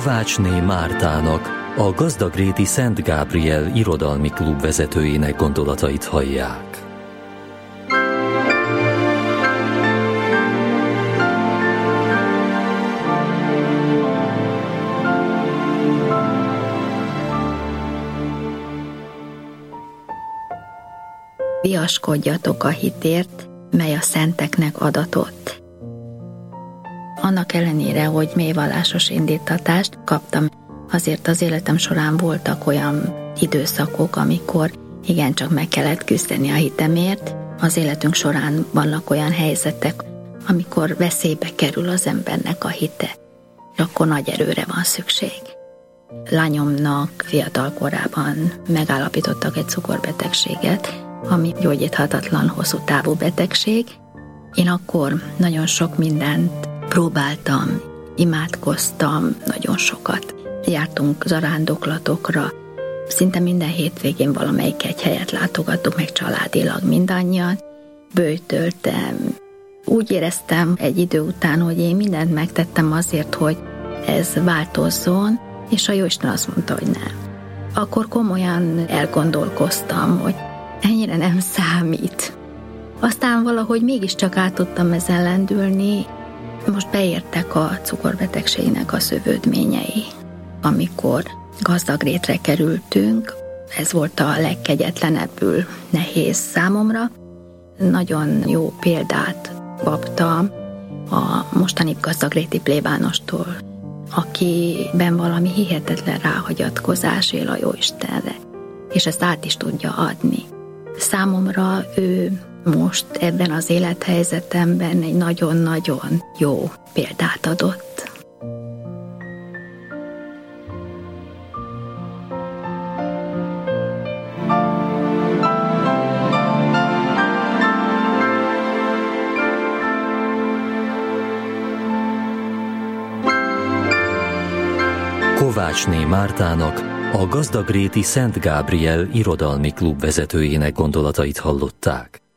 Kovácsné Mártának, a gazdagréti Szent Gábriel irodalmi klub vezetőjének gondolatait hallják. Viaskodjatok a hitért, mely a szenteknek adatott. Annak ellenére, hogy mélyvallásos indítatást kaptam, azért az életem során voltak olyan időszakok, amikor igencsak meg kellett küzdeni a hitemért. Az életünk során vannak olyan helyzetek, amikor veszélybe kerül az embernek a hite, akkor nagy erőre van szükség. Lányomnak fiatal korában megállapítottak egy cukorbetegséget, ami gyógyíthatatlan, hosszú távú betegség. Én akkor nagyon sok mindent próbáltam, imádkoztam, nagyon sokat. Jártunk zarándoklatokra, szinte minden hétvégén valamelyik egy helyet látogattuk meg családilag mindannyian. Böjtöltem. Úgy éreztem egy idő után, hogy én mindent megtettem azért, hogy ez változzon, és a Jóisten azt mondta, hogy nem. Akkor komolyan elgondolkoztam, hogy ennyire nem számít. Aztán valahogy mégiscsak át tudtam ezen lendülni. Most beértek a cukorbetegségnek a szövődményei. Amikor Gazdagrétre kerültünk, ez volt a legkegyetlenebbül nehéz számomra. Nagyon jó példát kaptam a mostani gazdagréti plébánostól, akiben valami hihetetlen ráhagyatkozás él a Jóistenre, és ezt át is tudja adni. Számomra ő most ebben az élethelyzetemben egy nagyon-nagyon jó példát adott. Kovácsné Mártának, a gazdagréti Szent Gábriel irodalmi klub vezetőjének gondolatait hallották.